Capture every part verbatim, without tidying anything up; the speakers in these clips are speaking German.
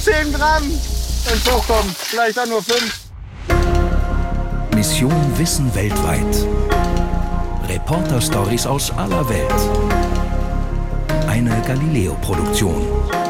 zehn Gramm, wenn es hochkommt. Vielleicht auch nur fünf. Mission Wissen weltweit. Reporter-Stories aus aller Welt. Eine Galileo-Produktion.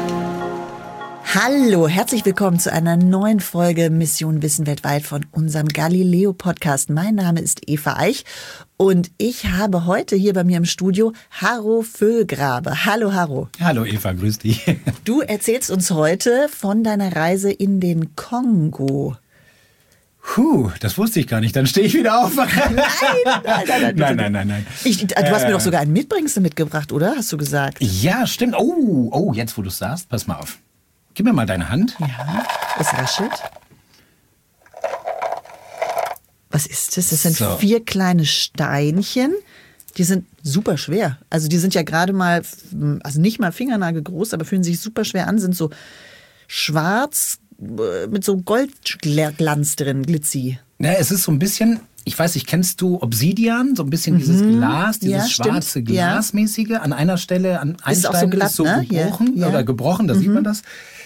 Hallo, herzlich willkommen zu einer neuen Folge Mission Wissen weltweit von unserem Galileo-Podcast. Mein Name ist Eva Eich und ich habe heute hier bei mir im Studio Harro Füllgrabe. Hallo Harro. Hallo Eva, grüß dich. Du erzählst uns heute von deiner Reise in den Kongo. Puh, das wusste ich gar nicht. Dann stehe ich wieder auf. Nein, nein, nein, nein. nein, nein, nein, nein. Ich, du hast äh, mir doch sogar einen Mitbringsel mitgebracht, oder? Hast du gesagt? Ja, stimmt. Oh, oh, jetzt wo du es sagst, pass mal auf. Gib mir mal deine Hand. Ja, es raschelt. Was ist das? Das sind so. vier kleine Steinchen. Die sind super schwer. Also die sind ja gerade mal, also nicht mal Fingernagel groß, aber fühlen sich super schwer an. Sind so schwarz mit so Goldglanz drin, Glitzy. Ja, es ist so ein bisschen, ich weiß nicht, kennst du Obsidian? So ein bisschen mhm. dieses Glas, dieses ja, schwarze stimmt. Glasmäßige. Ja. An einer Stelle, an einem ist Stein auch so glatt, ist so ne? gebrochen ja. oder gebrochen, da mhm. sieht man das.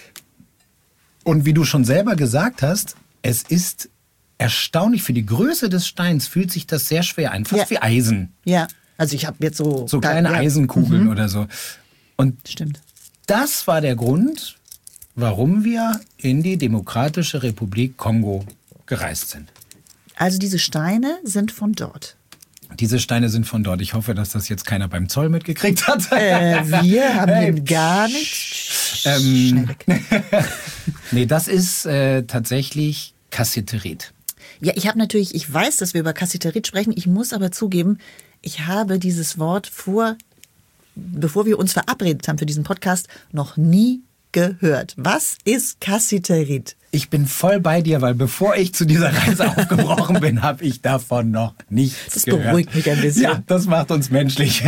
Und wie du schon selber gesagt hast, es ist erstaunlich, für die Größe des Steins fühlt sich das sehr schwer an, fast ja. wie Eisen. Ja, also ich habe jetzt so... So kleine ja. Eisenkugeln mhm. oder so. Und Stimmt. Das war der Grund, warum wir in die Demokratische Republik Kongo gereist sind. Also diese Steine sind von dort? Diese Steine sind von dort. Ich hoffe, dass das jetzt keiner beim Zoll mitgekriegt hat. Äh, wir haben hey. hier gar nichts. Ähm, Schnell weg. Nee, das ist äh, tatsächlich Cassiterit. Ja, ich habe natürlich, ich weiß, dass wir über Cassiterit sprechen. Ich muss aber zugeben, ich habe dieses Wort vor, bevor wir uns verabredet haben für diesen Podcast, noch nie gehört. Was ist Cassiterit? Ich bin voll bei dir, weil bevor ich zu dieser Reise aufgebrochen bin, habe ich davon noch nichts das gehört. Das beruhigt mich ein bisschen. Ja, das macht uns menschlich.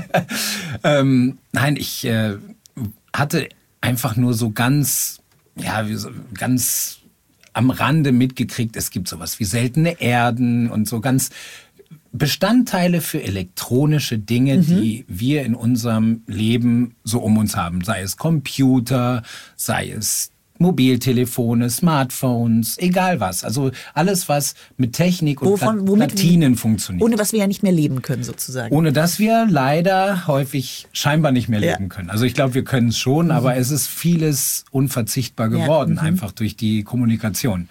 ähm, nein, ich äh, hatte einfach nur so ganz, ja, wie so, ganz am Rande mitgekriegt, es gibt sowas wie seltene Erden und so ganz Bestandteile für elektronische Dinge, mhm. die wir in unserem Leben so um uns haben. Sei es Computer, sei es Mobiltelefone, Smartphones, egal was. Also alles, was mit Technik und Wovon, Platinen funktioniert. Ohne was wir ja nicht mehr leben können, sozusagen. Ohne dass wir leider häufig scheinbar nicht mehr leben ja. können. Also ich glaube, wir können es schon, mhm. aber es ist vieles unverzichtbar geworden, ja, mhm. einfach durch die Kommunikation.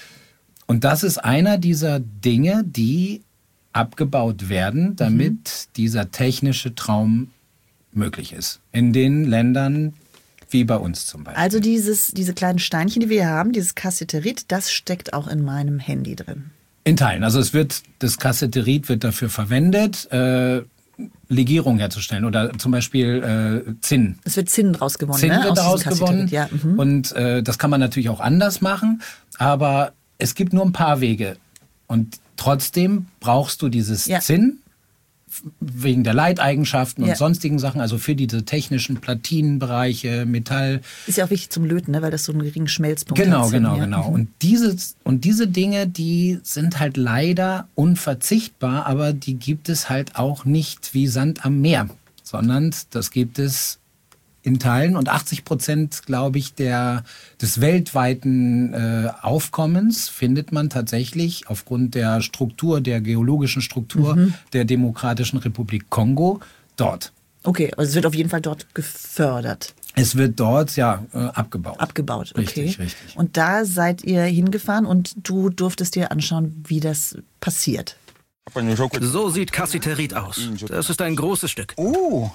Und das ist einer dieser Dinge, die abgebaut werden, damit mhm. dieser technische Traum möglich ist. In den Ländern wie bei uns zum Beispiel. Also dieses, diese kleinen Steinchen, die wir hier haben, dieses Cassiterit, das steckt auch in meinem Handy drin. In Teilen. Also es wird, das Cassiterit wird dafür verwendet, äh, Legierung herzustellen oder zum Beispiel äh, Zinn. Es wird Zinn draus gewonnen, Zinn ne? wird Aus daraus gewonnen. Ja. Mhm. Und äh, das kann man natürlich auch anders machen, aber es gibt nur ein paar Wege. Und trotzdem brauchst du dieses ja. Zinn wegen der Leiteigenschaften und ja. sonstigen Sachen, also für diese technischen Platinenbereiche, Metall. Ist ja auch wichtig zum Löten, ne? Weil das so einen geringen Schmelzpunkt genau, hat. Genau, ja. genau, genau. Und diese, und diese Dinge, die sind halt leider unverzichtbar, aber die gibt es halt auch nicht wie Sand am Meer, sondern das gibt es in Teilen und achtzig Prozent, glaube ich, der, des weltweiten äh, Aufkommens findet man tatsächlich aufgrund der Struktur, der geologischen Struktur mhm. der Demokratischen Republik Kongo dort. Okay, also es wird auf jeden Fall dort gefördert. Es wird dort, ja, äh, abgebaut. Abgebaut, okay. Richtig, richtig. Und da seid ihr hingefahren und du durftest dir anschauen, wie das passiert. So sieht Cassiterit aus. Das ist ein großes Stück. Oh!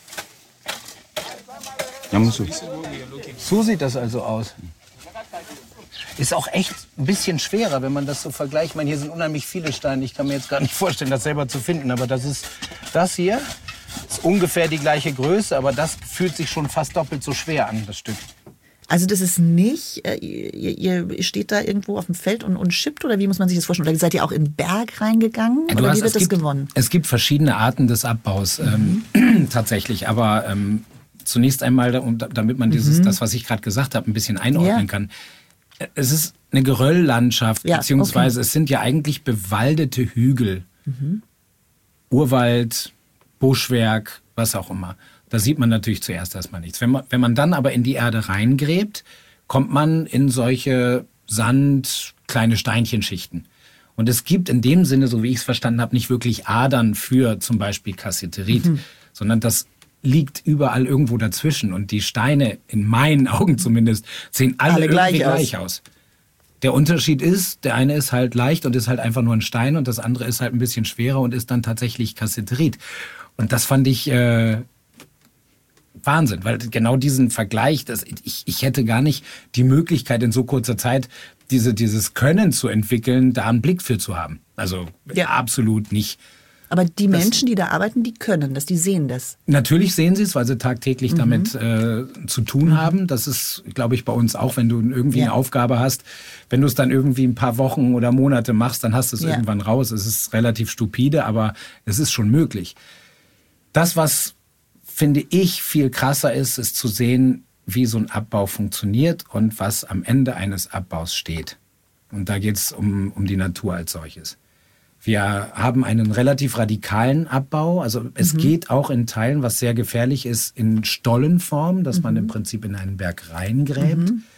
So sieht das also aus. Ist auch echt ein bisschen schwerer, wenn man das so vergleicht. Ich meine, hier sind unheimlich viele Steine. Ich kann mir jetzt gar nicht vorstellen, das selber zu finden. Aber das ist das hier. Ist ungefähr die gleiche Größe, aber das fühlt sich schon fast doppelt so schwer an, das Stück. Also das ist nicht, äh, ihr, ihr steht da irgendwo auf dem Feld und, und schippt, oder wie muss man sich das vorstellen? Oder seid ihr auch in den Berg reingegangen? Ja, oder hast, wie wird das gibt, gewonnen? Es gibt verschiedene Arten des Abbaus, mhm. ähm, tatsächlich. Aber ähm, zunächst einmal, damit man dieses, mhm. das, was ich gerade gesagt habe, ein bisschen einordnen ja. kann. Es ist eine Gerölllandschaft, ja, beziehungsweise okay. es sind ja eigentlich bewaldete Hügel. Mhm. Urwald, Buschwerk, was auch immer. Da sieht man natürlich zuerst erstmal nichts. Wenn man, wenn man dann aber in die Erde reingräbt, kommt man in solche Sand, kleine Steinchenschichten. Und es gibt in dem Sinne, so wie ich es verstanden habe, nicht wirklich Adern für zum Beispiel Cassiterit, mhm. sondern das liegt überall irgendwo dazwischen. Und die Steine, in meinen Augen zumindest, sehen alle, alle gleich, gleich aus. aus. Der Unterschied ist, der eine ist halt leicht und ist halt einfach nur ein Stein und das andere ist halt ein bisschen schwerer und ist dann tatsächlich Cassiterit. Und das fand ich äh, Wahnsinn, weil genau diesen Vergleich, das, ich, ich hätte gar nicht die Möglichkeit in so kurzer Zeit diese, dieses Können zu entwickeln, da einen Blick für zu haben. Also ja. absolut nicht. Aber die Menschen, das, die da arbeiten, die können das, die sehen das. Natürlich sehen sie es, weil sie tagtäglich mhm. damit äh, zu tun mhm. haben. Das ist, glaube ich, bei uns auch, wenn du irgendwie ja. eine Aufgabe hast. Wenn du es dann irgendwie ein paar Wochen oder Monate machst, dann hast du es ja. irgendwann raus. Es ist relativ stupide, aber es ist schon möglich. Das, was, finde ich, viel krasser ist, ist zu sehen, wie so ein Abbau funktioniert und was am Ende eines Abbaus steht. Und da geht es um, um die Natur als solches. Wir haben einen relativ radikalen Abbau. Also es mhm. geht auch in Teilen, was sehr gefährlich ist, in Stollenform, dass mhm. man im Prinzip in einen Berg reingräbt. Mhm.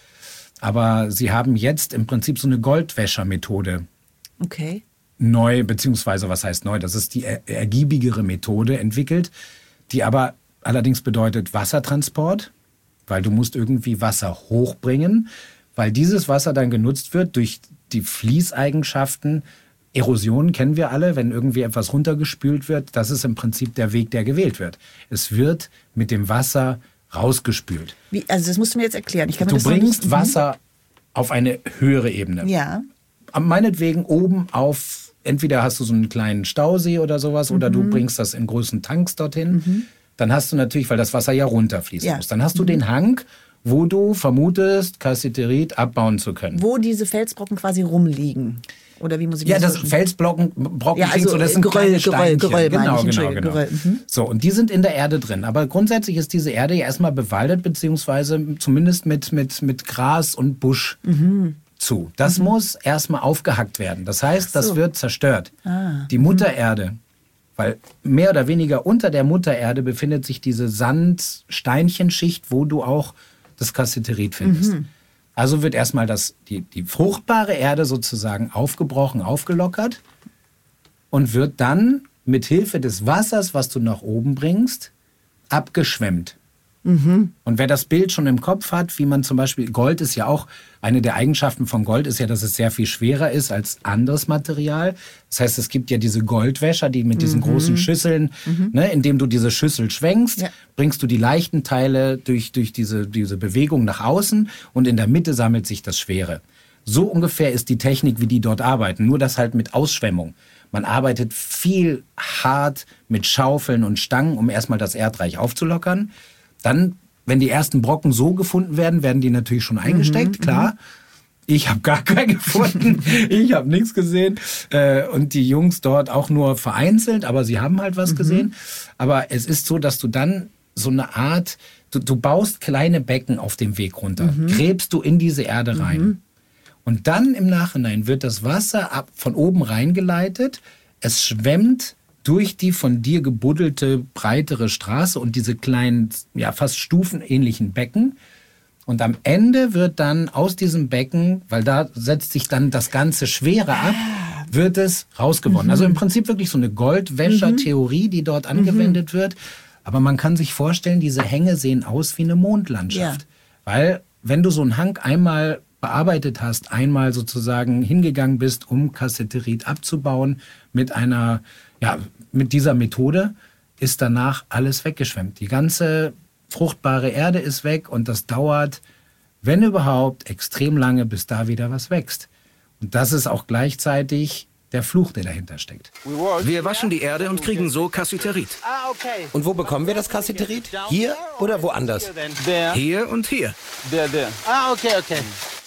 Aber sie haben jetzt im Prinzip so eine Goldwäschermethode okay. neu, beziehungsweise was heißt neu, das ist die er- ergiebigere Methode entwickelt, die aber allerdings bedeutet Wassertransport, weil du musst irgendwie Wasser hochbringen, weil dieses Wasser dann genutzt wird durch die Fließeigenschaften. Erosion kennen wir alle, wenn irgendwie etwas runtergespült wird, das ist im Prinzip der Weg, der gewählt wird. Es wird mit dem Wasser rausgespült. Wie, also das musst du mir jetzt erklären. Ich kann mir du das bringst nicht... Wasser auf eine höhere Ebene. Ja. Meinetwegen oben auf, entweder hast du so einen kleinen Stausee oder sowas, mhm. oder du bringst das in großen Tanks dorthin. Mhm. Dann hast du natürlich, weil das Wasser ja runterfließen ja. muss, dann hast du mhm. den Hang, wo du vermutest, Cassiterit abbauen zu können. Wo diese Felsbrocken quasi rumliegen. Oder wie muss ich ja, das sagen? Felsbrocken, Brocken ja, also so, das sind Geröll, Geröll, Geröll, genau, ich, genau, genau. Geröll. Mhm. So, und die sind in der Erde drin. Aber grundsätzlich ist diese Erde ja erstmal bewaldet, beziehungsweise zumindest mit, mit, mit Gras und Busch mhm. zu. Das mhm. muss erstmal aufgehackt werden. Das heißt, so. das wird zerstört. Ah. Die Mutter Erde, weil mehr oder weniger unter der Mutter Erde befindet sich diese Sand-Steinchenschicht, wo du auch das Cassiterit findest. Mhm. Also wird erstmal das, die, die fruchtbare Erde sozusagen aufgebrochen, aufgelockert und wird dann mit Hilfe des Wassers, was du nach oben bringst, abgeschwemmt. Mhm. Und wer das Bild schon im Kopf hat, wie man zum Beispiel, Gold ist ja auch, eine der Eigenschaften von Gold ist ja, dass es sehr viel schwerer ist als anderes Material. Das heißt, es gibt ja diese Goldwäscher, die mit diesen mhm. großen Schüsseln, mhm. ne, indem du diese Schüssel schwenkst, ja. bringst du die leichten Teile durch, durch diese, diese Bewegung nach außen und in der Mitte sammelt sich das Schwere. So ungefähr ist die Technik, wie die dort arbeiten, nur das halt mit Ausschwemmung. Man arbeitet viel hart mit Schaufeln und Stangen, um erstmal das Erdreich aufzulockern. Dann, wenn die ersten Brocken so gefunden werden, werden die natürlich schon eingesteckt, mhm, klar. Ich habe gar keinen gefunden, ich habe nichts gesehen. Äh, und die Jungs dort auch nur vereinzelt, aber sie haben halt was mhm. gesehen. Aber es ist so, dass du dann so eine Art, du, du baust kleine Becken auf dem Weg runter, mhm. gräbst du in diese Erde rein. Mhm. Und dann im Nachhinein wird das Wasser ab, von oben reingeleitet, es schwemmt durch die von dir gebuddelte, breitere Straße und diese kleinen, ja fast stufenähnlichen Becken. Und am Ende wird dann aus diesem Becken, weil da setzt sich dann das ganze Schwere ab, wird es rausgewonnen. Mhm. Also im Prinzip wirklich so eine Goldwäscher-Theorie, die dort angewendet mhm. wird. Aber man kann sich vorstellen, diese Hänge sehen aus wie eine Mondlandschaft. Ja. Weil wenn du so einen Hang einmal bearbeitet hast, einmal sozusagen hingegangen bist, um Cassiterit abzubauen mit einer, ja, mit dieser Methode, ist danach alles weggeschwemmt. Die ganze fruchtbare Erde ist weg und das dauert, wenn überhaupt, extrem lange, bis da wieder was wächst. Und das ist auch gleichzeitig der Fluch, der dahinter steckt. Wir waschen die Erde und kriegen so Cassiterit. Und wo bekommen wir das Cassiterit? Hier oder woanders? Hier und hier. Ah, okay, okay.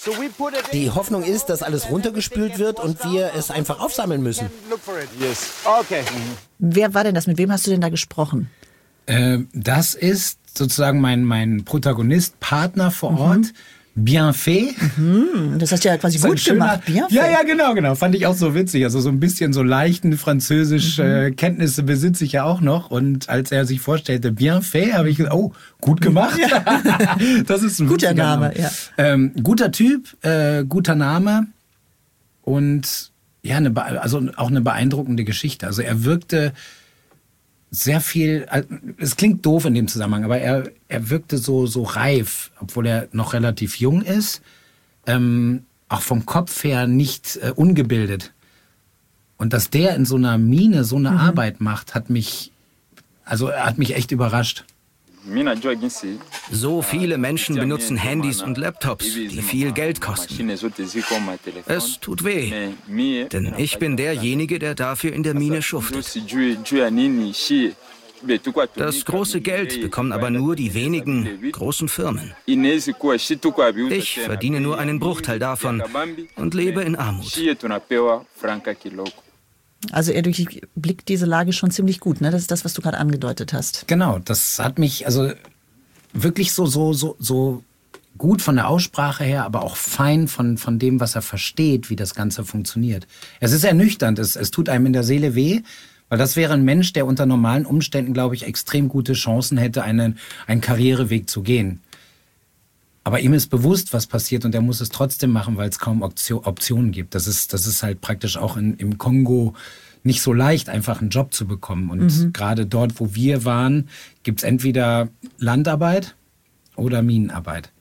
Die Hoffnung ist, dass alles runtergespült wird und wir es einfach aufsammeln müssen. Okay. Wer war denn das? Mit wem hast du denn da gesprochen? Äh, das ist sozusagen mein, mein Protagonist, Partner vor Ort. Mhm. Bien fait. Mhm, das hast du ja quasi So ein gut schöner- gemacht. Bien Ja, fait. ja, genau, genau. Fand ich auch so witzig. Also so ein bisschen so leichten französisch Mhm. äh, Kenntnisse besitze ich ja auch noch. Und als er sich vorstellte, bien fait, habe ich gesagt, oh, gut gemacht. Das ist ein Guter witziger Name, ja. Ähm, guter Typ, äh, guter Name und ja, eine, bee- also auch eine beeindruckende Geschichte. Also er wirkte sehr viel, es klingt doof in dem Zusammenhang, aber er, er wirkte so, so reif, obwohl er noch relativ jung ist, ähm, auch vom Kopf her nicht äh, ungebildet. Und dass der in so einer Mine so eine Mhm. Arbeit macht, hat mich, also er hat mich echt überrascht. So viele Menschen benutzen Handys und Laptops, die viel Geld kosten. Es tut weh, denn ich bin derjenige, der dafür in der Mine schuftet. Das große Geld bekommen aber nur die wenigen großen Firmen. Ich verdiene nur einen Bruchteil davon und lebe in Armut. Also er durchblickt diese Lage schon ziemlich gut, ne? Das ist das, was du gerade angedeutet hast. Genau, das hat mich also wirklich so, so, so, so gut von der Aussprache her, aber auch fein von, von dem, was er versteht, wie das Ganze funktioniert. Es ist ernüchternd, es, es tut einem in der Seele weh, weil das wäre ein Mensch, der unter normalen Umständen, glaube ich, extrem gute Chancen hätte, einen, einen Karriereweg zu gehen. Aber ihm ist bewusst, was passiert und er muss es trotzdem machen, weil es kaum Option, Optionen gibt. Das ist, das ist halt praktisch auch in, im Kongo nicht so leicht, einfach einen Job zu bekommen. Und Mhm. gerade dort, wo wir waren, gibt's entweder Landarbeit oder Minenarbeit.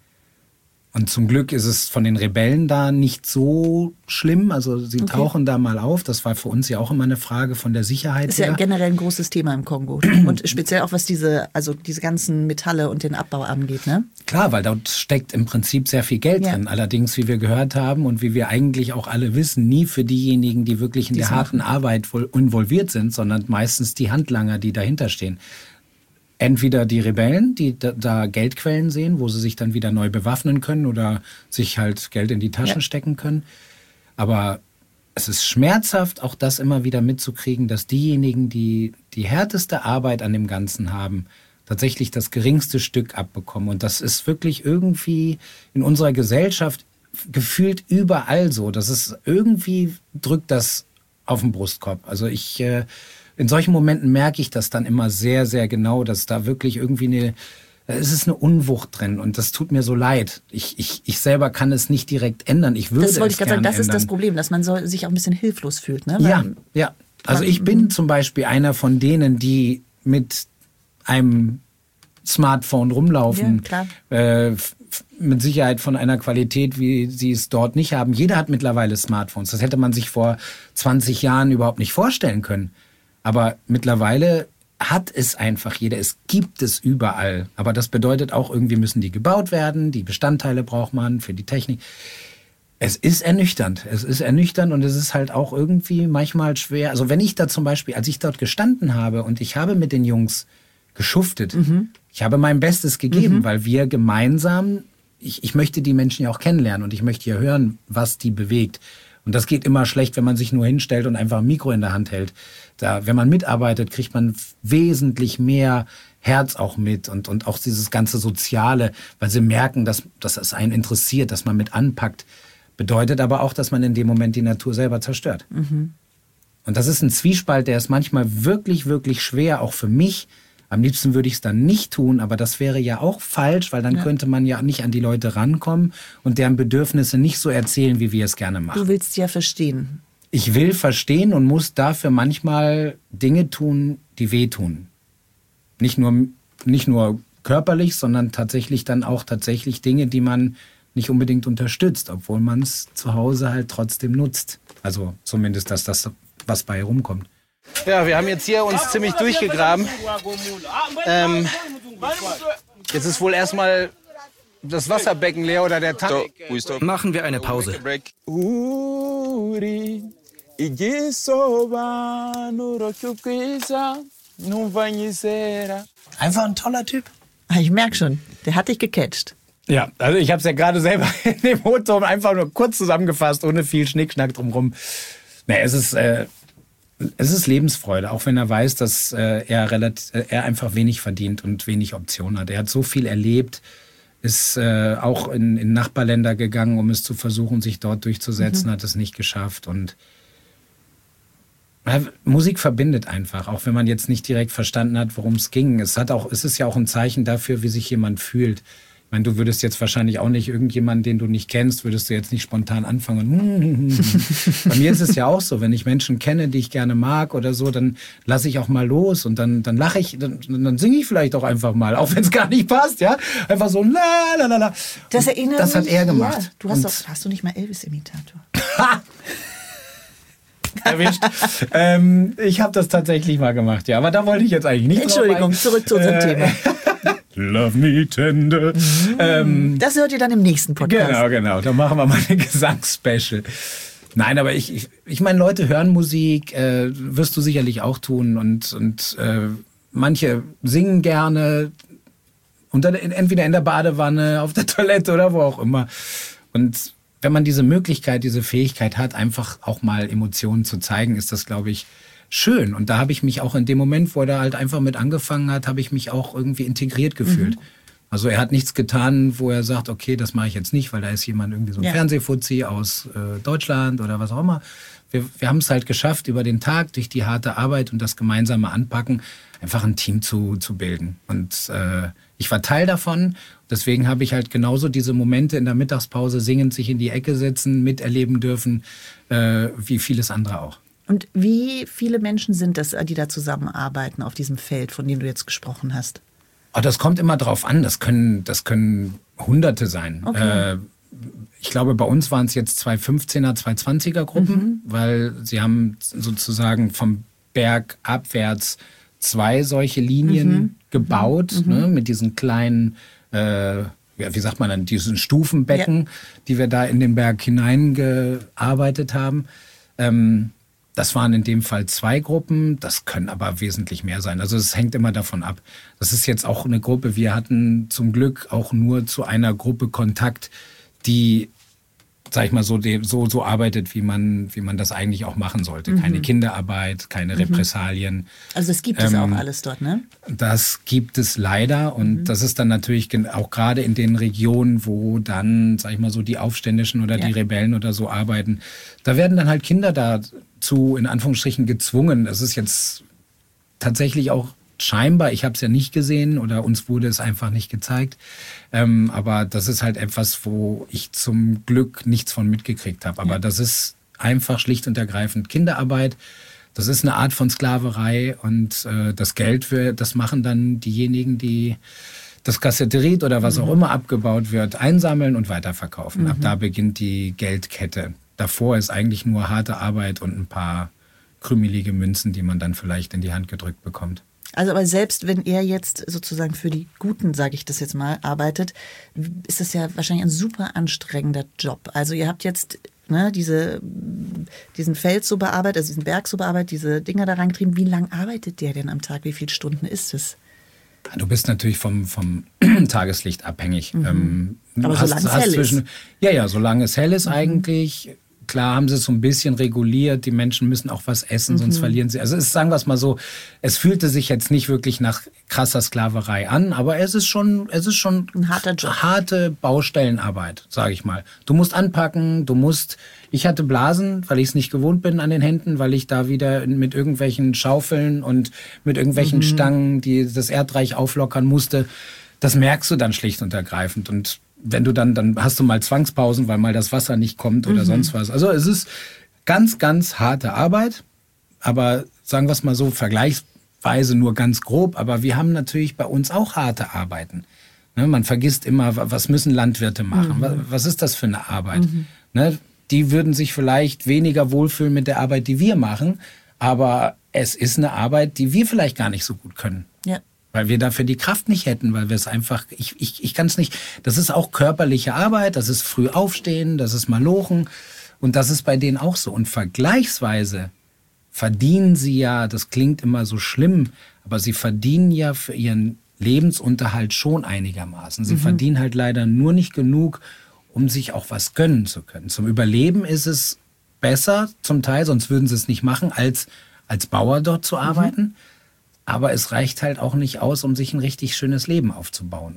Und zum Glück ist es von den Rebellen da nicht so schlimm. Also sie Okay. tauchen da mal auf. Das war für uns ja auch immer eine Frage von der Sicherheit Ist ja her. generell ein großes Thema im Kongo. Und speziell auch was diese, also diese ganzen Metalle und den Abbau angeht, ne? Klar, weil dort steckt im Prinzip sehr viel Geld Ja. drin. Allerdings, wie wir gehört haben und wie wir eigentlich auch alle wissen, nie für diejenigen, die wirklich in Die's der harten machen. Arbeit wohl involviert sind, sondern meistens die Handlanger, die dahinter stehen. Entweder die Rebellen, die da, da Geldquellen sehen, wo sie sich dann wieder neu bewaffnen können oder sich halt Geld in die Taschen Ja. stecken können. Aber es ist schmerzhaft, auch das immer wieder mitzukriegen, dass diejenigen, die die härteste Arbeit an dem Ganzen haben, tatsächlich das geringste Stück abbekommen. Und das ist wirklich irgendwie in unserer Gesellschaft gefühlt überall so. Das ist irgendwie, drückt das auf den Brustkorb. Also ich, äh, in solchen Momenten merke ich das dann immer sehr, sehr genau, dass da wirklich irgendwie eine, es ist eine Unwucht drin und das tut mir so leid. Ich, ich, ich selber kann es nicht direkt ändern. Ich würde Das wollte es ich gerade sagen, gerne das ist das ändern. Problem, dass man so, sich auch ein bisschen hilflos fühlt, ne? Ja, Weil- ja. Also ich bin zum Beispiel einer von denen, die mit einem Smartphone rumlaufen. Ja, klar. Äh, f- mit Sicherheit von einer Qualität, wie sie es dort nicht haben. Jeder hat mittlerweile Smartphones. Das hätte man sich vor zwanzig Jahren überhaupt nicht vorstellen können. Aber mittlerweile hat es einfach jeder. Es gibt es überall. Aber das bedeutet auch, irgendwie müssen die gebaut werden. Die Bestandteile braucht man für die Technik. Es ist ernüchternd. Es ist ernüchternd und es ist halt auch irgendwie manchmal schwer. Also wenn ich da zum Beispiel, als ich dort gestanden habe und ich habe mit den Jungs geschuftet, ich habe mein Bestes gegeben, weil wir gemeinsam, ich, ich möchte die Menschen ja auch kennenlernen und ich möchte ja hören, was die bewegt. Und das geht immer schlecht, wenn man sich nur hinstellt und einfach ein Mikro in der Hand hält. Da, wenn man mitarbeitet, kriegt man wesentlich mehr Herz auch mit und, und auch dieses ganze Soziale, weil sie merken, dass, dass es einen interessiert, dass man mit anpackt. Bedeutet aber auch, dass man in dem Moment die Natur selber zerstört. Mhm. Und das ist ein Zwiespalt, der ist manchmal wirklich, wirklich schwer, auch für mich. Am liebsten würde ich es dann nicht tun, aber das wäre ja auch falsch, weil dann Ja. könnte man ja nicht an die Leute rankommen und deren Bedürfnisse nicht so erzählen, wie wir es gerne machen. Du willst ja verstehen. Ich will verstehen und muss dafür manchmal Dinge tun, die wehtun. Nicht nur, nicht nur körperlich, sondern tatsächlich dann auch tatsächlich Dinge, die man nicht unbedingt unterstützt, obwohl man es zu Hause halt trotzdem nutzt. Also zumindest, dass das, was bei rumkommt. Ja, wir haben jetzt hier uns ziemlich durchgegraben. Ähm, jetzt ist wohl erstmal das Wasserbecken leer oder der Tank. Machen wir eine Pause. Einfach ein toller Typ. Ah, ich merke schon, der hat dich gecatcht. Ja, also ich habe es ja gerade selber in dem Motor einfach nur kurz zusammengefasst, ohne viel Schnickschnack drumherum. Nee, es ist, äh, es ist Lebensfreude, auch wenn er weiß, dass äh, er, relativ, äh, er einfach wenig verdient und wenig Optionen hat. Er hat so viel erlebt, ist äh, auch in, in Nachbarländer gegangen, um es zu versuchen, sich dort durchzusetzen, mhm. hat es nicht geschafft. Und ja, Musik verbindet einfach, auch wenn man jetzt nicht direkt verstanden hat, worum es ging. Es hat auch, es ist ja auch ein Zeichen dafür, wie sich jemand fühlt. Ich meine, du würdest jetzt wahrscheinlich auch nicht irgendjemanden, den du nicht kennst, würdest du jetzt nicht spontan anfangen. Bei mir ist es ja auch so, wenn ich Menschen kenne, die ich gerne mag oder so, dann lasse ich auch mal los und dann, dann lache ich, dann, dann singe ich vielleicht auch einfach mal, auch wenn es gar nicht passt, ja. Einfach so la la la la. Das erinnert Das hat mich, er gemacht. Ja, du hast, Und doch, hast du nicht mal Elvis-Imitator? Erwischt. ähm, ich habe das tatsächlich mal gemacht, ja. Aber da wollte ich jetzt eigentlich nicht Entschuldigung, drauf zurück zu unserem äh, Thema. Love me tender. Mhm. Ähm, das hört ihr dann im nächsten Podcast. Genau, genau. Da machen wir mal ein Gesangsspecial. Nein, aber ich, ich, ich meine, Leute hören Musik, äh, wirst du sicherlich auch tun. Und, und äh, manche singen gerne, unter, entweder in der Badewanne, auf der Toilette oder wo auch immer. Und wenn man diese Möglichkeit, diese Fähigkeit hat, einfach auch mal Emotionen zu zeigen, ist das, glaube ich, schön. Und da habe ich mich auch in dem Moment, wo er da halt einfach mit angefangen hat, habe ich mich auch irgendwie integriert gefühlt. Mhm. Also er hat nichts getan, wo er sagt, okay, das mache ich jetzt nicht, weil da ist jemand irgendwie so ein ja. Fernsehfuzzi aus äh, Deutschland oder was auch immer. Wir, wir haben es halt geschafft, über den Tag, durch die harte Arbeit und das gemeinsame Anpacken, einfach ein Team zu, zu bilden. Und äh, ich war Teil davon. Deswegen habe ich halt genauso diese Momente in der Mittagspause singend sich in die Ecke setzen, miterleben dürfen, äh, wie vieles andere auch. Und wie viele Menschen sind das, die da zusammenarbeiten auf diesem Feld, von dem du jetzt gesprochen hast? Oh, das kommt immer drauf an. Das können, das können Hunderte sein. Okay. Äh, ich glaube, bei uns waren es jetzt zwei fünfzehner, zwei zwanziger Gruppen, mhm. weil sie haben sozusagen vom Berg abwärts zwei solche Linien mhm. gebaut, mhm. ne, mit diesen kleinen, äh, wie sagt man dann, diesen Stufenbecken, ja. die wir da in den Berg hineingearbeitet haben. Ähm, Das waren in dem Fall zwei Gruppen, das können aber wesentlich mehr sein. Also es hängt immer davon ab. Das ist jetzt auch eine Gruppe, wir hatten zum Glück auch nur zu einer Gruppe Kontakt, die, sag ich mal, so, so, so arbeitet, wie man, wie man das eigentlich auch machen sollte. Mhm. Keine Kinderarbeit, keine mhm. Repressalien. Also das gibt es ähm, auch alles dort, ne? Das gibt es leider und mhm. das ist dann natürlich auch gerade in den Regionen, wo dann, sag ich mal so, die Aufständischen oder ja. die Rebellen oder so arbeiten, da werden dann halt Kinder da zu, in Anführungsstrichen, gezwungen. Das ist jetzt tatsächlich auch scheinbar, ich habe es ja nicht gesehen oder uns wurde es einfach nicht gezeigt, ähm, aber das ist halt etwas, wo ich zum Glück nichts von mitgekriegt habe. Aber ja. das ist einfach schlicht und ergreifend Kinderarbeit. Das ist eine Art von Sklaverei und äh, das Geld für das machen dann diejenigen, die das Kassetterit oder was mhm. auch immer abgebaut wird, einsammeln und weiterverkaufen. Mhm. Ab da beginnt die Geldkette. Davor ist eigentlich nur harte Arbeit und ein paar krümelige Münzen, die man dann vielleicht in die Hand gedrückt bekommt. Also aber selbst wenn er jetzt sozusagen für die Guten, sage ich das jetzt mal, arbeitet, ist das ja wahrscheinlich ein super anstrengender Job. Also ihr habt jetzt ne, diese, diesen Feld so bearbeitet, also diesen Berg so bearbeitet, diese Dinger da reingetrieben. Wie lang arbeitet der denn am Tag? Wie viele Stunden ist es? Du bist natürlich vom, vom Tageslicht abhängig. Mhm. Ähm, aber hast, solange es hell zwischen, ist. Ja, ja, solange es hell ist mhm. eigentlich. Klar haben sie es so ein bisschen reguliert, die Menschen müssen auch was essen, mhm. sonst verlieren sie. Also es, sagen wir es mal so, es fühlte sich jetzt nicht wirklich nach krasser Sklaverei an, aber es ist schon, es ist schon ein harter Job. Harte Baustellenarbeit, sage ich mal. Du musst anpacken, du musst, ich hatte Blasen, weil ich es nicht gewohnt bin an den Händen, weil ich da wieder mit irgendwelchen Schaufeln und mit irgendwelchen mhm. Stangen, die das Erdreich auflockern musste. Das merkst du dann schlicht und ergreifend und wenn du dann, dann hast du mal Zwangspausen, weil mal das Wasser nicht kommt oder mhm. sonst was. Also es ist ganz, ganz harte Arbeit, aber sagen wir es mal so, vergleichsweise nur ganz grob. Aber wir haben natürlich bei uns auch harte Arbeiten. Ne, man vergisst immer, was müssen Landwirte machen? Mhm. Was, was ist das für eine Arbeit? Mhm. Ne, die würden sich vielleicht weniger wohlfühlen mit der Arbeit, die wir machen, aber es ist eine Arbeit, die wir vielleicht gar nicht so gut können. Ja. Weil wir dafür die Kraft nicht hätten, weil wir es einfach, ich, ich, ich kann es nicht, das ist auch körperliche Arbeit, das ist früh aufstehen, das ist malochen und das ist bei denen auch so. Und vergleichsweise verdienen sie ja, das klingt immer so schlimm, aber sie verdienen ja für ihren Lebensunterhalt schon einigermaßen. Sie mhm. verdienen halt leider nur nicht genug, um sich auch was gönnen zu können. Zum Überleben ist es besser zum Teil, sonst würden sie es nicht machen, als als Bauer dort zu arbeiten. Mhm. Aber es reicht halt auch nicht aus, um sich ein richtig schönes Leben aufzubauen. Und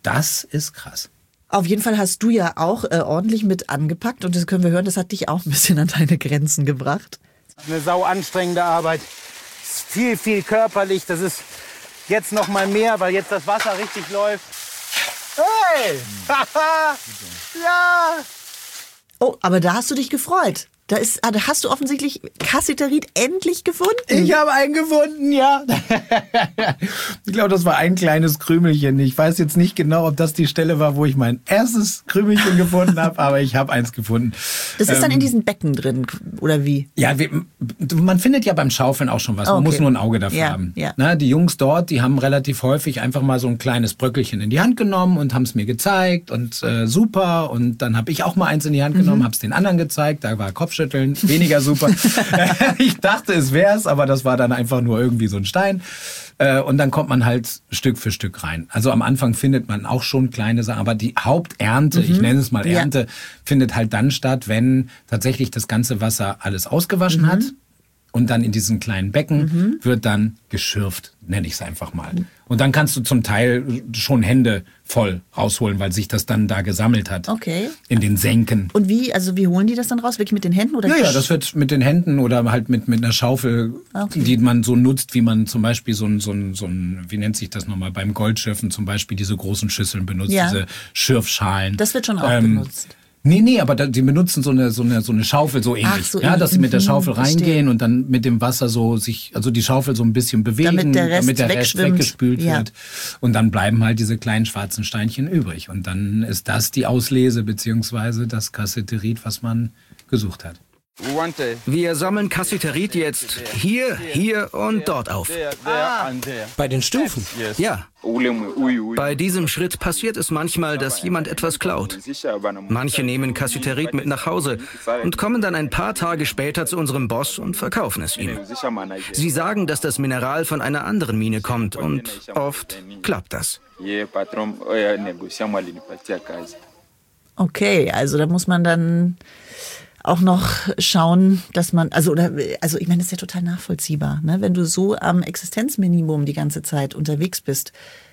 das ist krass. Auf jeden Fall hast du ja auch äh, ordentlich mit angepackt und das können wir hören, das hat dich auch ein bisschen an deine Grenzen gebracht. Eine sau anstrengende Arbeit. Ist viel, viel körperlich. Das ist jetzt noch mal mehr, weil jetzt das Wasser richtig läuft. Hey! Ja! Oh, aber da hast du dich gefreut. Da, ist, da hast du offensichtlich Cassiterit endlich gefunden. Ich habe einen gefunden, ja. Ich glaube, das war ein kleines Krümelchen. Ich weiß jetzt nicht genau, ob das die Stelle war, wo ich mein erstes Krümelchen gefunden habe, aber ich habe eins gefunden. Das ist ähm, dann in diesen Becken drin, oder wie? Ja, wir, man findet ja beim Schaufeln auch schon was. Man okay. muss nur ein Auge dafür ja, haben. Ja. Na, die Jungs dort, die haben relativ häufig einfach mal so ein kleines Bröckelchen in die Hand genommen und haben es mir gezeigt und äh, super. Und dann habe ich auch mal eins in die Hand genommen, mhm. habe es den anderen gezeigt. Da war Kopfschütteln, weniger super. Ich dachte, es wär's, aber das war dann einfach nur irgendwie so ein Stein. Und dann kommt man halt Stück für Stück rein. Also am Anfang findet man auch schon kleine Sachen, aber die Haupternte, mhm. ich nenne es mal Ernte, ja. findet halt dann statt, wenn tatsächlich das ganze Wasser alles ausgewaschen mhm. hat. Und dann in diesen kleinen Becken mhm. wird dann geschürft, nenne ich es einfach mal. Und dann kannst du zum Teil schon Hände voll rausholen, weil sich das dann da gesammelt hat. Okay. In den Senken. Und wie, also wie holen die das dann raus? Wirklich mit den Händen? Oder ja, ja, das wird mit den Händen oder halt mit, mit einer Schaufel, okay. die man so nutzt, wie man zum Beispiel so ein, so ein, so ein, wie nennt sich das nochmal, beim Goldschürfen zum Beispiel diese großen Schüsseln benutzt, ja. diese Schürfschalen. Das wird schon auch ähm, benutzt. Nee, nee, aber da, die benutzen so eine, so eine, so eine Schaufel so ähnlich. Ach, so ja, dass sie mit der Schaufel reingehen verstehe. Und dann mit dem Wasser so sich, also die Schaufel so ein bisschen bewegen, damit der Rest, damit der Rest weggespült ja. wird. Und dann bleiben halt diese kleinen schwarzen Steinchen übrig. Und dann ist das die Auslese, beziehungsweise das Cassiterit, was man gesucht hat. Wir sammeln Cassiterit jetzt hier, hier und dort auf. Ah. Bei den Stufen? Ja. Bei diesem Schritt passiert es manchmal, dass jemand etwas klaut. Manche nehmen Cassiterit mit nach Hause und kommen dann ein paar Tage später zu unserem Boss und verkaufen es ihm. Sie sagen, dass das Mineral von einer anderen Mine kommt und oft klappt das. Okay, also da muss man dann auch noch schauen, dass man, also oder also ich meine, das ist ja total nachvollziehbar, ne? Wenn du so am Existenzminimum die ganze Zeit unterwegs bist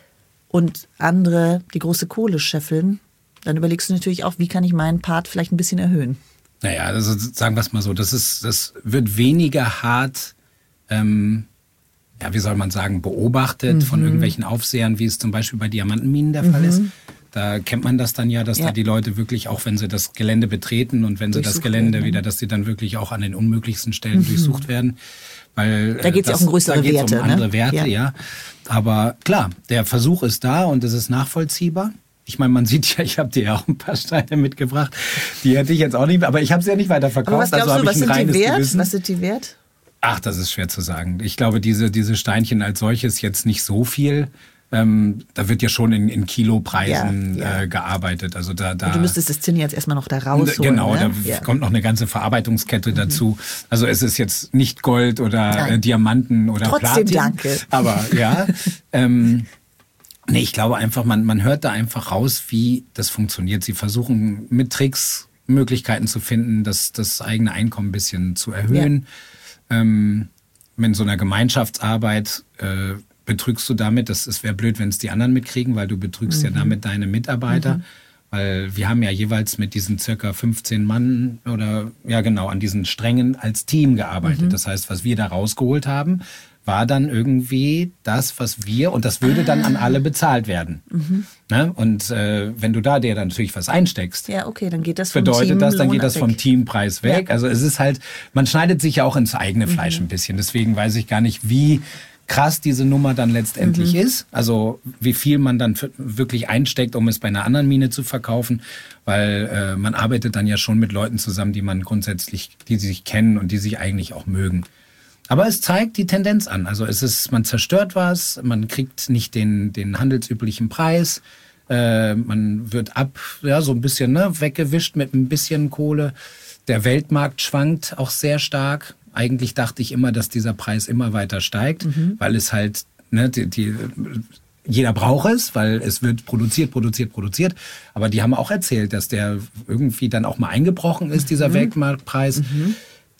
und andere die große Kohle scheffeln, dann überlegst du natürlich auch, wie kann ich meinen Part vielleicht ein bisschen erhöhen. Naja, also sagen wir es mal so, das ist, das wird weniger hart, ähm, ja, wie soll man sagen, beobachtet mhm. von irgendwelchen Aufsehern, wie es zum Beispiel bei Diamantenminen der Fall mhm. ist. Da kennt man das dann ja, dass ja. da die Leute wirklich, auch wenn sie das Gelände betreten und wenn sie das Gelände werden, wieder, dass sie dann wirklich auch an den unmöglichsten Stellen mhm. durchsucht werden. Weil, da geht es ja auch um größere da geht's Werte. Um andere ne? Werte, ja. ja. Aber klar, der Versuch ist da und es ist nachvollziehbar. Ich meine, man sieht ja, ich habe dir ja auch ein paar Steine mitgebracht. Die hätte ich jetzt auch nicht, aber ich habe sie ja nicht weiter verkauft. Aber was glaubst also du, was ich ein sind die wert? Gewissen. Was sind die wert? Ach, das ist schwer zu sagen. Ich glaube, diese, diese Steinchen als solches jetzt nicht so viel. Ähm, da wird ja schon in, in Kilopreisen ja, ja. Äh, gearbeitet. Also da, da, und du müsstest das Zinn jetzt erstmal noch da rausholen. Genau, ne? da ja. kommt noch eine ganze Verarbeitungskette mhm. dazu. Also es ist jetzt nicht Gold oder äh, Diamanten oder Trotzdem Platin. Danke. Aber ja, ähm, nee, ich glaube einfach, man, man hört da einfach raus, wie das funktioniert. Sie versuchen mit Tricks Möglichkeiten zu finden, das, das eigene Einkommen ein bisschen zu erhöhen. Ja. Ähm, in so einer Gemeinschaftsarbeit äh, betrügst du damit, das, es wäre blöd, wenn es die anderen mitkriegen, weil du betrügst mhm. ja damit deine Mitarbeiter. Mhm. Weil wir haben ja jeweils mit diesen circa fünfzehn Mann oder ja genau an diesen Strängen als Team gearbeitet. Mhm. Das heißt, was wir da rausgeholt haben, war dann irgendwie das, was wir, und das würde ah. dann an alle bezahlt werden. Mhm. Ne? Und äh, wenn du da dir dann natürlich was einsteckst, ja, okay, dann geht das vom bedeutet das, dann geht das weg. vom Teampreis weg. Ja. Also es ist halt, man schneidet sich ja auch ins eigene Fleisch mhm. ein bisschen. Deswegen weiß ich gar nicht, wie krass diese Nummer dann letztendlich mhm. ist. Also wie viel man dann wirklich einsteckt, um es bei einer anderen Mine zu verkaufen. Weil äh, man arbeitet dann ja schon mit Leuten zusammen, die man grundsätzlich, die sich kennen und die sich eigentlich auch mögen. Aber es zeigt die Tendenz an. Also es ist, man zerstört was, man kriegt nicht den, den handelsüblichen Preis, äh, man wird ab, ja, so ein bisschen ne, weggewischt mit ein bisschen Kohle. Der Weltmarkt schwankt auch sehr stark. Eigentlich dachte ich immer, dass dieser Preis immer weiter steigt, mhm. weil es halt, ne, die, die, jeder braucht es, weil es wird produziert, produziert, produziert. Aber die haben auch erzählt, dass der irgendwie dann auch mal eingebrochen ist, dieser mhm. Weltmarktpreis. Mhm.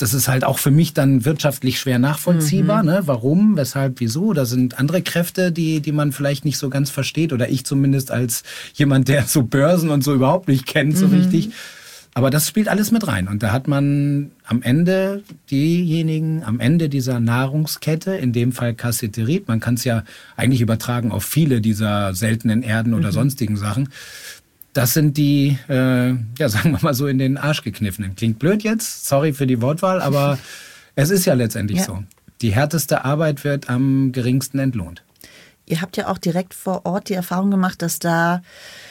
das ist halt auch für mich dann wirtschaftlich schwer nachvollziehbar. Mhm. Ne? Warum, weshalb, wieso? Da sind andere Kräfte, die, die man vielleicht nicht so ganz versteht. Oder ich zumindest als jemand, der so Börsen und so überhaupt nicht kennt, so mhm. richtig. Aber das spielt alles mit rein. Und da hat man am Ende diejenigen, am Ende dieser Nahrungskette, in dem Fall Cassiterit, man kann es ja eigentlich übertragen auf viele dieser seltenen Erden oder mhm. sonstigen Sachen. Das sind die, äh, ja, sagen wir mal so, in den Arsch gekniffenen. Klingt blöd jetzt, sorry für die Wortwahl, aber es ist ja letztendlich ja. so. Die härteste Arbeit wird am geringsten entlohnt. Ihr habt ja auch direkt vor Ort die Erfahrung gemacht, dass da,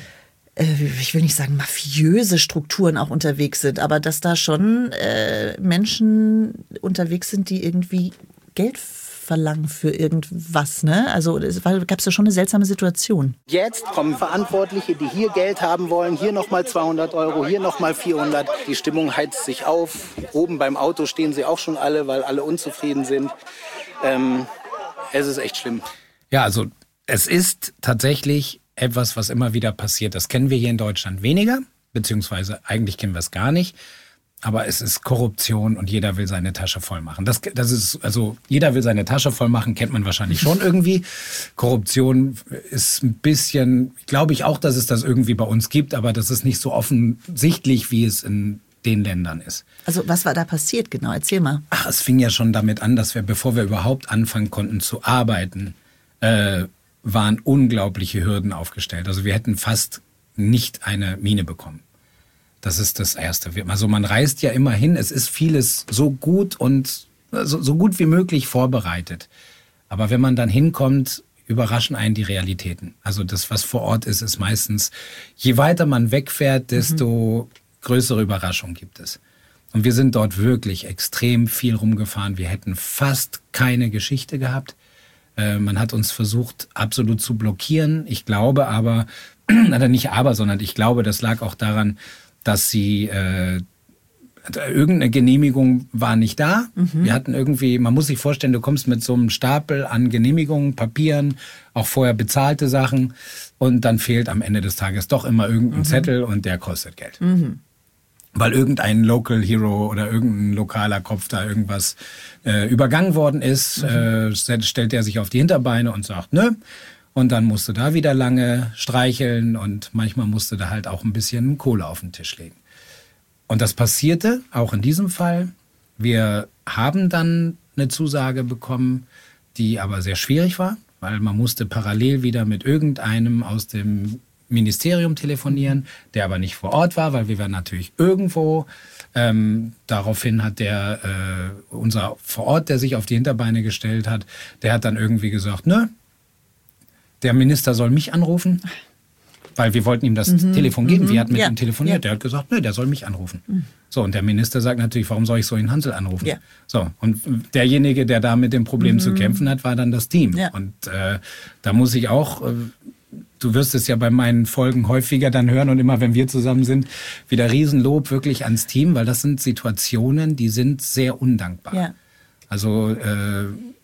ich will nicht sagen mafiöse Strukturen auch unterwegs sind, aber dass da schon äh, Menschen unterwegs sind, die irgendwie Geld verlangen für irgendwas, ne? Also es gab es ja schon eine seltsame Situation. Jetzt kommen Verantwortliche, die hier Geld haben wollen, hier nochmal zweihundert Euro, hier nochmal vierhundert. Die Stimmung heizt sich auf. Oben beim Auto stehen sie auch schon alle, weil alle unzufrieden sind. Ähm, es ist echt schlimm. Ja, also es ist tatsächlich etwas, was immer wieder passiert. Das kennen wir hier in Deutschland weniger, beziehungsweise eigentlich kennen wir es gar nicht. Aber es ist Korruption und jeder will seine Tasche voll machen. Das, das ist, also jeder will seine Tasche voll machen, kennt man wahrscheinlich schon irgendwie. Korruption ist ein bisschen, glaube ich auch, dass es das irgendwie bei uns gibt, aber das ist nicht so offensichtlich, wie es in den Ländern ist. Also was war da passiert genau? Erzähl mal. Ach, es fing ja schon damit an, dass wir, bevor wir überhaupt anfangen konnten zu arbeiten, äh, waren unglaubliche Hürden aufgestellt. Also wir hätten fast nicht eine Mine bekommen. Das ist das Erste. Also man reist ja immer hin, es ist vieles so gut und so, so gut wie möglich vorbereitet. Aber wenn man dann hinkommt, überraschen einen die Realitäten. Also das, was vor Ort ist, ist meistens, je weiter man wegfährt, desto mhm. größere Überraschung gibt es. Und wir sind dort wirklich extrem viel rumgefahren. Wir hätten fast keine Geschichte gehabt. Äh, man hat uns versucht, absolut zu blockieren. Ich glaube aber, oder nicht aber, sondern ich glaube, das lag auch daran, dass sie, äh, irgendeine Genehmigung war nicht da. Mhm. Wir hatten irgendwie, man muss sich vorstellen, du kommst mit so einem Stapel an Genehmigungen, Papieren, auch vorher bezahlte Sachen und dann fehlt am Ende des Tages doch immer irgendein mhm. Zettel und der kostet Geld. Mhm. Weil irgendein Local Hero oder irgendein lokaler Kopf da irgendwas äh, übergangen worden ist, mhm. äh, stellt er sich auf die Hinterbeine und sagt, nö. Und dann musste da wieder lange streicheln und manchmal musste da halt auch ein bisschen Kohle auf den Tisch legen. Und das passierte auch in diesem Fall. Wir haben dann eine Zusage bekommen, die aber sehr schwierig war, weil man musste parallel wieder mit irgendeinem aus dem Ministerium telefonieren, der aber nicht vor Ort war, weil wir waren natürlich irgendwo. Ähm, daraufhin hat der, äh, unser vor Ort, der sich auf die Hinterbeine gestellt hat, der hat dann irgendwie gesagt, nö, der Minister soll mich anrufen, weil wir wollten ihm das mhm. Telefon geben. Mhm. Wir hatten mit ja. ihm telefoniert. Ja. Der hat gesagt, nö, der soll mich anrufen. Mhm. So, und der Minister sagt natürlich, warum soll ich so einen Hansel anrufen? Ja. So, und derjenige, der da mit dem Problem mhm. zu kämpfen hat, war dann das Team. Ja. Und äh, da muss ich auch, äh, du wirst es ja bei meinen Folgen häufiger dann hören und immer, wenn wir zusammen sind, wieder Riesenlob wirklich ans Team, weil das sind Situationen, die sind sehr undankbar. Ja. Also äh,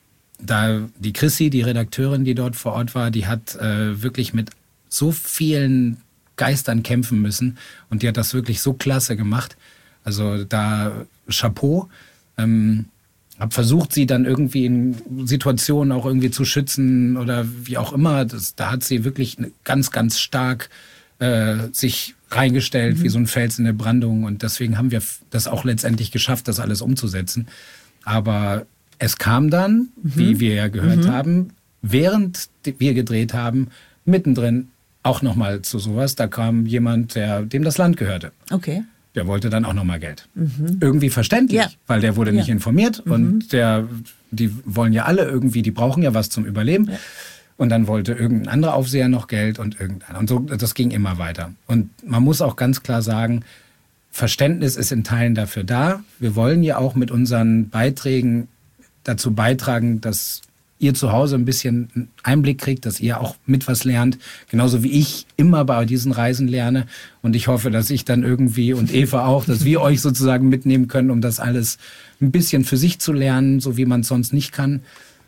da die Chrissy, die Redakteurin, die dort vor Ort war, die hat äh, wirklich mit so vielen Geistern kämpfen müssen und die hat das wirklich so klasse gemacht. Also da Chapeau. Ähm, hab versucht, sie dann irgendwie in Situationen auch irgendwie zu schützen oder wie auch immer. Das, da hat sie wirklich ganz, ganz stark äh, sich reingestellt, mhm. wie so ein Fels in der Brandung. Und deswegen haben wir das auch letztendlich geschafft, das alles umzusetzen. Aber es kam dann, mhm. wie wir ja gehört mhm. haben, während wir gedreht haben, mittendrin auch nochmal zu sowas. Da kam jemand, der, dem das Land gehörte. Okay. Der wollte dann auch nochmal Geld. Mhm. Irgendwie verständlich, ja. weil der wurde ja. nicht informiert. Mhm. Und der, die wollen ja alle irgendwie, die brauchen ja was zum Überleben. Ja. Und dann wollte irgendein anderer Aufseher noch Geld und irgendeiner. Und so, das ging immer weiter. Und man muss auch ganz klar sagen, Verständnis ist in Teilen dafür da. Wir wollen ja auch mit unseren Beiträgen dazu beitragen, dass ihr zu Hause ein bisschen einen Einblick kriegt, dass ihr auch mit was lernt, genauso wie ich immer bei diesen Reisen lerne. Und ich hoffe, dass ich dann irgendwie und Eva auch, dass wir euch sozusagen mitnehmen können, um das alles ein bisschen für sich zu lernen, so wie man es sonst nicht kann.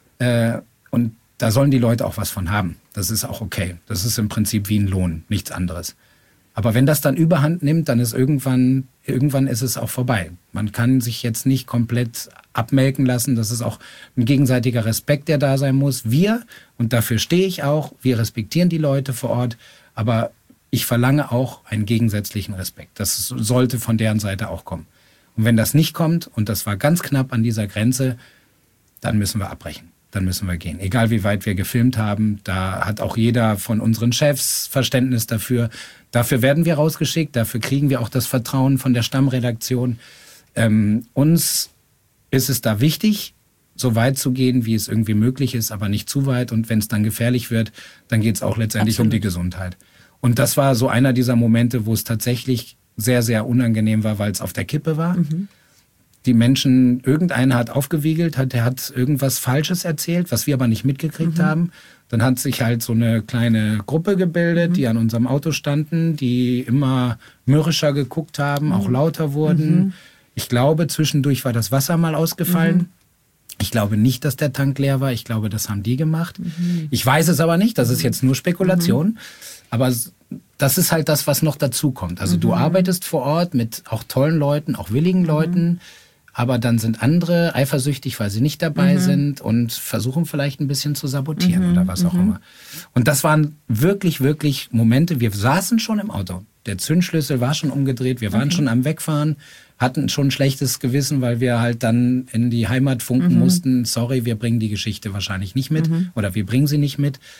Und da sollen die Leute auch was von haben. Das ist auch okay. Das ist im Prinzip wie ein Lohn, nichts anderes. Aber wenn das dann Überhand nimmt, dann ist irgendwann, irgendwann ist es auch vorbei. Man kann sich jetzt nicht komplett abmelken lassen. Das ist auch ein gegenseitiger Respekt, der da sein muss. Wir, und dafür stehe ich auch, wir respektieren die Leute vor Ort, aber ich verlange auch einen gegensätzlichen Respekt. Das sollte von deren Seite auch kommen. Und wenn das nicht kommt, und das war ganz knapp an dieser Grenze, dann müssen wir abbrechen. Dann müssen wir gehen. Egal wie weit wir gefilmt haben, da hat auch jeder von unseren Chefs Verständnis dafür. Dafür werden wir rausgeschickt, dafür kriegen wir auch das Vertrauen von der Stammredaktion. Ähm, uns ist es da wichtig, so weit zu gehen, wie es irgendwie möglich ist, aber nicht zu weit. Und wenn es dann gefährlich wird, dann geht es auch letztendlich Absolut. um die Gesundheit. Und das war so einer dieser Momente, wo es tatsächlich sehr, sehr unangenehm war, weil es auf der Kippe war. Mhm. Die Menschen, irgendeiner hat aufgewiegelt, hat, der hat irgendwas Falsches erzählt, was wir aber nicht mitgekriegt mhm. haben. Dann hat sich halt so eine kleine Gruppe gebildet, mhm. die an unserem Auto standen, die immer mürrischer geguckt haben, mhm. auch lauter wurden. Mhm. Ich glaube, zwischendurch war das Wasser mal ausgefallen. Mhm. Ich glaube nicht, dass der Tank leer war. Ich glaube, das haben die gemacht. Mhm. Ich weiß es aber nicht. Das ist jetzt nur Spekulation. Mhm. Aber das ist halt das, was noch dazu kommt. Also mhm. du arbeitest vor Ort mit auch tollen Leuten, auch willigen Leuten. Mhm. Aber dann sind andere eifersüchtig, weil sie nicht dabei mhm. sind und versuchen vielleicht ein bisschen zu sabotieren mhm. oder was auch mhm. immer. Und das waren wirklich, wirklich Momente. Wir saßen schon im Auto. Der Zündschlüssel war schon umgedreht. Wir waren okay. schon am Wegfahren, hatten schon ein schlechtes Gewissen, weil wir halt dann in die Heimat funken mhm. mussten. Sorry, wir bringen die Geschichte wahrscheinlich nicht mit mhm. oder wir bringen sie nicht mit.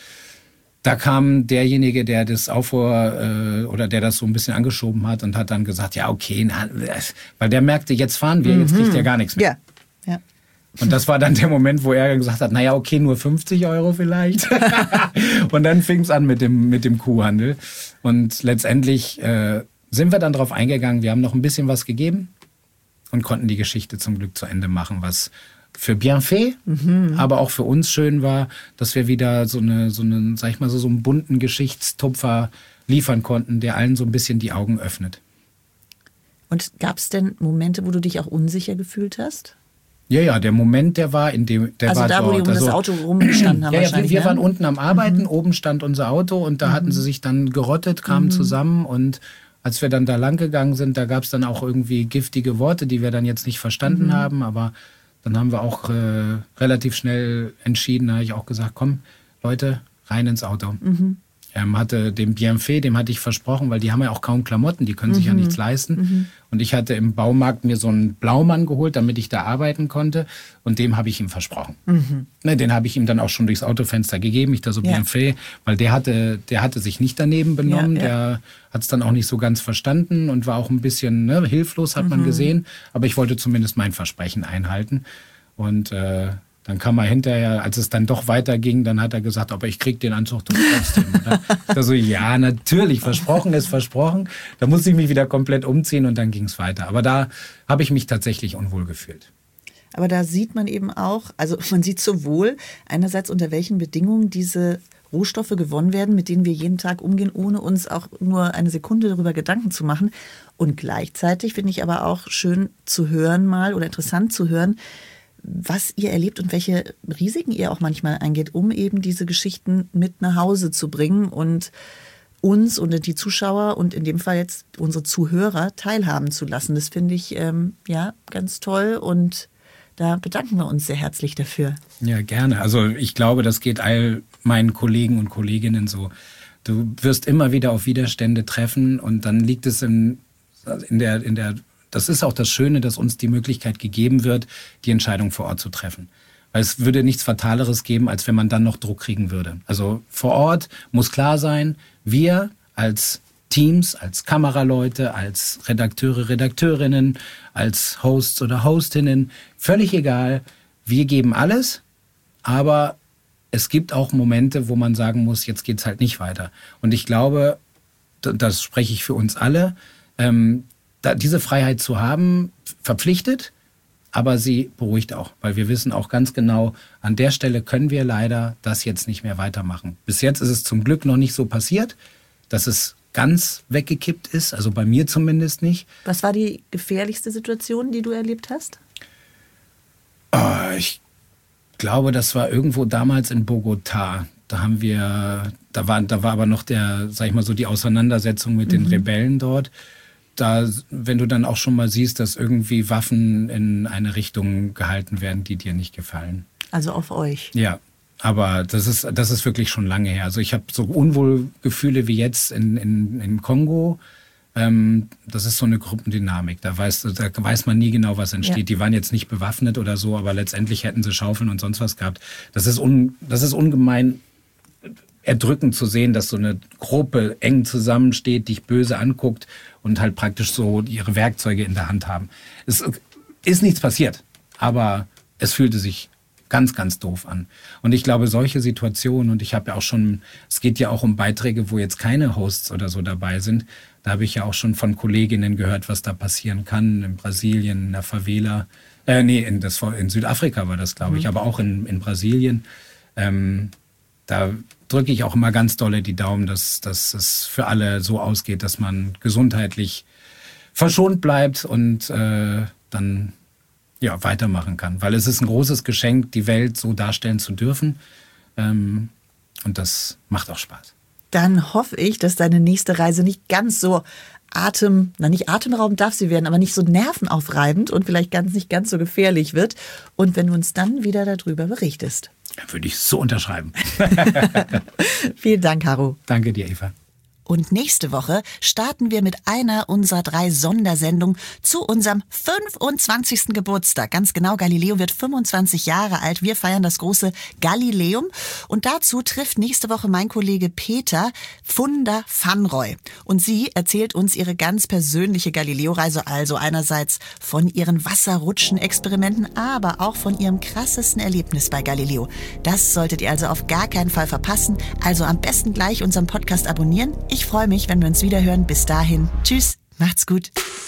Da kam derjenige, der das Aufruhr äh, oder der das so ein bisschen angeschoben hat und hat dann gesagt, ja okay, na, weil der merkte, jetzt fahren wir, jetzt kriegt er gar nichts mehr. Ja. Ja. Und das war dann der Moment, wo er gesagt hat, naja okay, nur fünfzig Euro vielleicht. Und dann fing es an mit dem, mit dem Kuhhandel. Und letztendlich äh, sind wir dann drauf eingegangen, wir haben noch ein bisschen was gegeben und konnten die Geschichte zum Glück zu Ende machen, was für Bienfait, mhm. aber auch für uns schön war, dass wir wieder so eine, so einen, sag ich mal so, so einen bunten Geschichtstupfer liefern konnten, der allen so ein bisschen die Augen öffnet. Und gab es denn Momente, wo du dich auch unsicher gefühlt hast? Ja, ja, der Moment, der war in dem, der also war da, wo die um also, das Auto rumgestanden haben ja, wahrscheinlich. Ja, wir, wir ne? waren unten am Arbeiten, mhm. oben stand unser Auto und da mhm. hatten sie sich dann gerottet, kamen mhm. zusammen und als wir dann da lang gegangen sind, da gab es dann auch irgendwie giftige Worte, die wir dann jetzt nicht verstanden mhm. haben, aber dann haben wir auch äh, relativ schnell entschieden, da habe ich auch gesagt, komm, Leute, rein ins Auto. Mhm. Ähm, hatte dem Bienfait, dem hatte ich versprochen, weil die haben ja auch kaum Klamotten, die können sich mhm. ja nichts leisten. Mhm. Und ich hatte im Baumarkt mir so einen Blaumann geholt, damit ich da arbeiten konnte. Und dem habe ich ihm versprochen. Mhm. Ne, den habe ich ihm dann auch schon durchs Autofenster gegeben, ich da so ja. Bienfait, weil der hatte, der hatte sich nicht daneben benommen. Ja, ja. Der hat es dann auch nicht so ganz verstanden und war auch ein bisschen ne, hilflos, hat mhm. man gesehen. Aber ich wollte zumindest mein Versprechen einhalten. Und äh, dann kam er hinterher, als es dann doch weiterging, dann hat er gesagt, aber ich krieg den Anzug doch trotzdem. Da so, ja, natürlich, versprochen ist versprochen. Da musste ich mich wieder komplett umziehen und dann ging es weiter. Aber da habe ich mich tatsächlich unwohl gefühlt. Aber da sieht man eben auch, also man sieht sowohl einerseits unter welchen Bedingungen diese Rohstoffe gewonnen werden, mit denen wir jeden Tag umgehen, ohne uns auch nur eine Sekunde darüber Gedanken zu machen. Und gleichzeitig finde ich aber auch schön zu hören mal oder interessant zu hören, was ihr erlebt und welche Risiken ihr auch manchmal eingeht, um eben diese Geschichten mit nach Hause zu bringen und uns und die Zuschauer und in dem Fall jetzt unsere Zuhörer teilhaben zu lassen. Das finde ich ähm, ja ganz toll und da bedanken wir uns sehr herzlich dafür. Ja, gerne. Also ich glaube, das geht all meinen Kollegen und Kolleginnen so. Du wirst immer wieder auf Widerstände treffen und dann liegt es in, in der, in der Das ist auch das Schöne, dass uns die Möglichkeit gegeben wird, die Entscheidung vor Ort zu treffen. Weil es würde nichts Fataleres geben, als wenn man dann noch Druck kriegen würde. Also vor Ort muss klar sein, wir als Teams, als Kameraleute, als Redakteure, Redakteurinnen, als Hosts oder Hostinnen, völlig egal, wir geben alles, aber es gibt auch Momente, wo man sagen muss, jetzt geht's halt nicht weiter. Und ich glaube, das spreche ich für uns alle, ähm, da diese Freiheit zu haben, verpflichtet, aber sie beruhigt auch, weil wir wissen auch ganz genau, an der Stelle können wir leider das jetzt nicht mehr weitermachen. Bis jetzt ist es zum Glück noch nicht so passiert, dass es ganz weggekippt ist, also bei mir zumindest nicht. Was war die gefährlichste Situation, die du erlebt hast? Oh, ich glaube, das war irgendwo damals in Bogotá. Da haben wir, da war, da war aber noch der, sag ich mal so, die Auseinandersetzung mit den mhm. Rebellen dort. Da, wenn du dann auch schon mal siehst, dass irgendwie Waffen in eine Richtung gehalten werden, die dir nicht gefallen. Also auf euch. Ja, aber das ist, das ist wirklich schon lange her. Also ich habe so Unwohlgefühle wie jetzt in, in, im Kongo. Ähm, das ist so eine Gruppendynamik. Da weiß, da weiß man nie genau, was entsteht. Ja. Die waren jetzt nicht bewaffnet oder so, aber letztendlich hätten sie Schaufeln und sonst was gehabt. Das ist, un, das ist ungemein erdrückend zu sehen, dass so eine Gruppe eng zusammensteht, dich böse anguckt und halt praktisch so ihre Werkzeuge in der Hand haben. Es ist nichts passiert, aber es fühlte sich ganz, ganz doof an. Und ich glaube, solche Situationen, und ich habe ja auch schon, es geht ja auch um Beiträge, wo jetzt keine Hosts oder so dabei sind, da habe ich ja auch schon von Kolleginnen gehört, was da passieren kann, in Brasilien, in der Favela, äh, nee, in, das, in Südafrika war das, glaube ich, mhm. aber auch in, in Brasilien. Ähm, da drücke ich auch immer ganz dolle die Daumen, dass, dass es für alle so ausgeht, dass man gesundheitlich verschont bleibt und äh, dann ja, weitermachen kann. Weil es ist ein großes Geschenk, die Welt so darstellen zu dürfen. Ähm, und das macht auch Spaß. Dann hoffe ich, dass deine nächste Reise nicht ganz so Atem, na nicht atemraubend darf sie werden, aber nicht so nervenaufreibend und vielleicht ganz nicht ganz so gefährlich wird. Und wenn du uns dann wieder darüber berichtest. Würde ich so unterschreiben. Vielen Dank, Harro. Danke dir, Eva. Und nächste Woche starten wir mit einer unserer drei Sondersendungen zu unserem fünfundzwanzigsten Geburtstag. Ganz genau, Galileo wird fünfundzwanzig Jahre alt. Wir feiern das große Galileum. Und dazu trifft nächste Woche mein Kollege Peter Funda van Rooij. Und sie erzählt uns ihre ganz persönliche Galileo-Reise. Also einerseits von ihren Wasserrutschen-Experimenten, aber auch von ihrem krassesten Erlebnis bei Galileo. Das solltet ihr also auf gar keinen Fall verpassen. Also am besten gleich unseren Podcast abonnieren. Ich freue mich, wenn wir uns wieder hören. Bis dahin. Tschüss. Macht's gut.